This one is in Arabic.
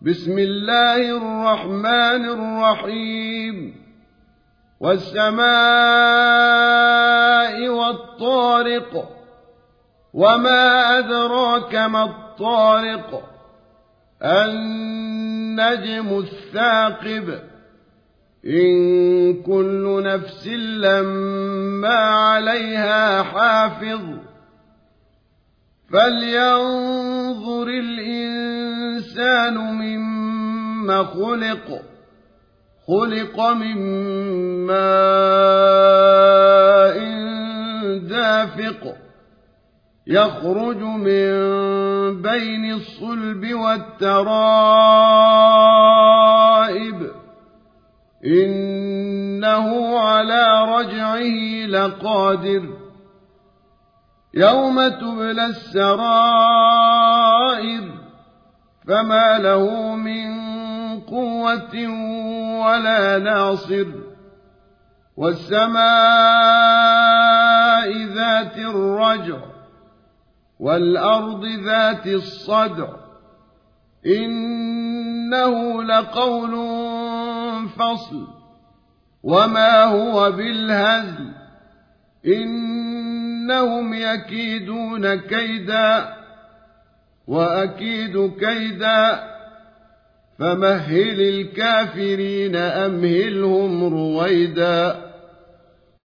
بسم الله الرحمن الرحيم والسماء والطارق وما أدراك ما الطارق النجم الثاقب إن كل نفس لما عليها حافظ فلينظر الإنسان مما خلق من ماء دافق يخرج من بين الصلب والترائب إنه على رجعه لقادر يوم تبلى السرائر فما له من قوة ولا ناصر والسماء ذات الرجع والأرض ذات الصدع إنه لقول فصل وما هو بالهزل إنهم يكيدون كيدا وأكيد كيدا فمهل الكافرين أمهلهم رويدا